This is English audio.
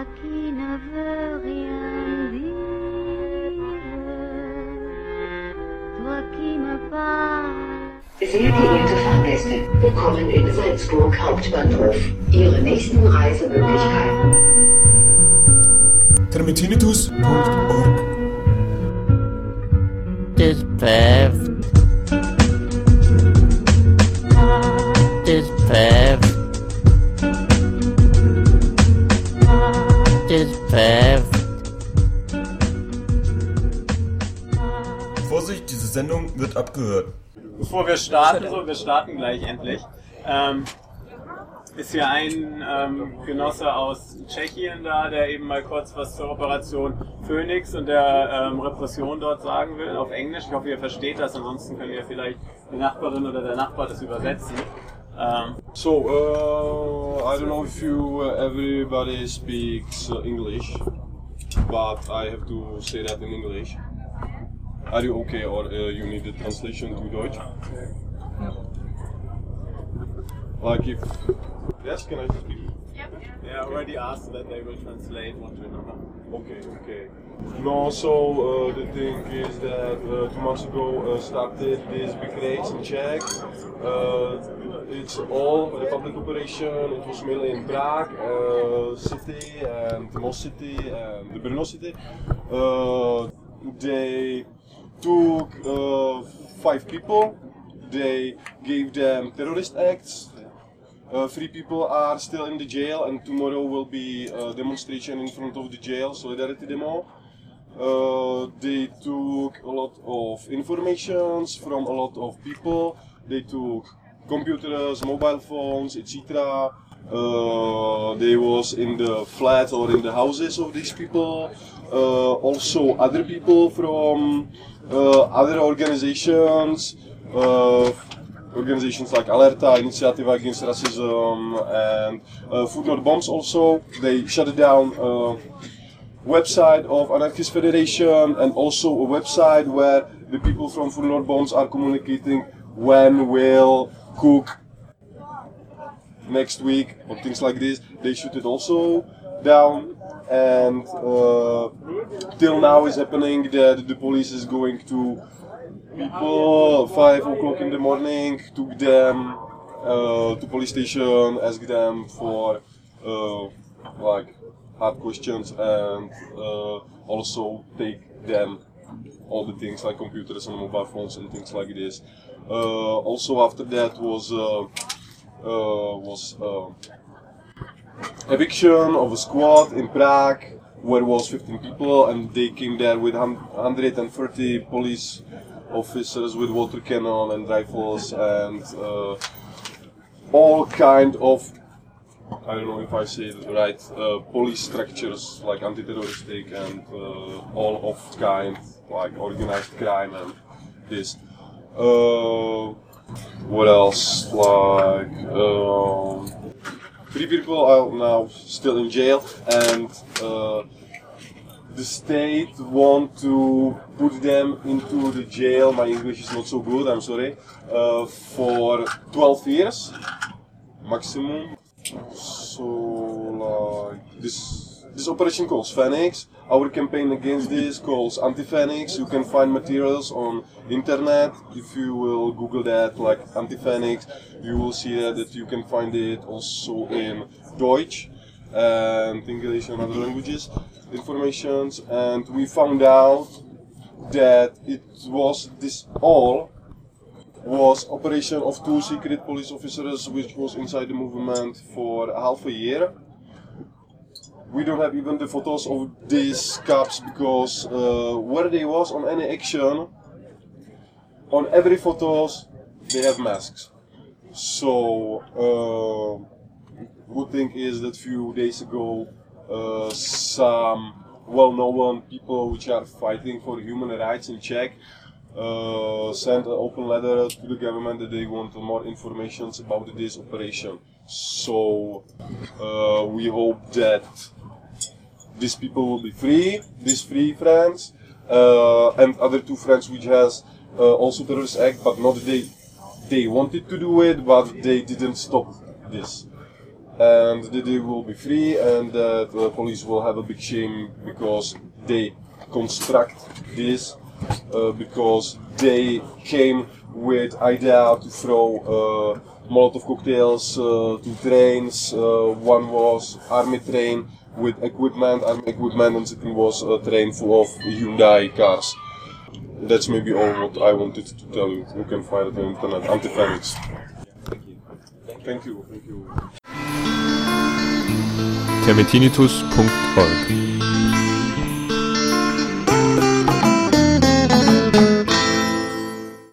Toi qui ne veux rien dire, toi qui me parles. Sehr geehrte Fahrgäste, willkommen in Salzburg Hauptbahnhof. Ihre nächsten Reisemöglichkeiten. Termitinitus.org This path. This path. This path. Vorsicht, diese Sendung wird abgehört. Bevor wir starten, wir starten gleich endlich, ist hier ein Genosse aus Tschechien da, der eben mal kurz was zur Operation Phoenix und der Repression dort sagen will, auf Englisch. Ich hoffe, ihr versteht das, ansonsten könnt ihr vielleicht die Nachbarin oder der Nachbar das übersetzen. I don't know if everybody speaks English, but I have to say that in English. Are you okay, or you need the translation to Deutsch? Like if... Yes, can I speak? Yeah, I already asked that they will translate one to another. Okay. No, so the thing is that 2 months ago started this big race in Czech. It's all a public operation. It was mainly in Prague city and Most city and the Brno city. They took 5 people. They gave them terrorist acts. 3 people are still in the jail, and tomorrow will be a demonstration in front of the jail, Solidarity demo. They took a lot of informations from a lot of people. They took computers, mobile phones, etc. They was in the flats or in the houses of these people. Also other people from other organizations. Organizations like Alerta, Initiative Against Racism, and Food Not Bombs also. They shut down a website of Anarchist Federation and also a website where the people from Food Not Bombs are communicating when will cook next week or things like this. They shut it also down, and till now is happening that the police is going to people 5 o'clock in the morning, took them to police station, asked them for like hard questions, and also take them all the things like computers and mobile phones and things like this. Also after that was eviction of a squad in Prague where was 15 people, and they came there with 130 police officers with water cannon and rifles and all kind of, I don't know if I say it right, police structures like anti-terroristic and all of kind like organized crime and this. What else? Like 3 people are now still in jail, and the state want to put them into the jail, my English is not so good, I'm sorry, for 12 years maximum. So like this operation calls Phoenix. Our campaign against this calls Anti-Phoenix. You can find materials on internet. If you will Google that, like Anti-Phoenix, you will see that you can find it also in Deutsch and English and other languages informations. And we found out that it was was operation of 2 secret police officers which was inside the movement for half a year. We don't have even the photos of these cops because where they was on any action, on every photos they have masks. So good thing is that few days ago some well-known people which are fighting for human rights in Czech sent an open letter to the government that they want more information about this operation. So we hope that these people will be free, these 3 friends, and other 2 friends which has also terrorist act, but not they wanted to do it, but they didn't stop this. and the deal will be free, and that police will have a big shame because they construct this, because they came with idea to throw Molotov cocktails to trains. One was army train with army equipment, and second was a train full of Hyundai cars. That's maybe all what I wanted to tell you. You can find it on the internet. Anti-Phoenix. Thank you. termitinitus.org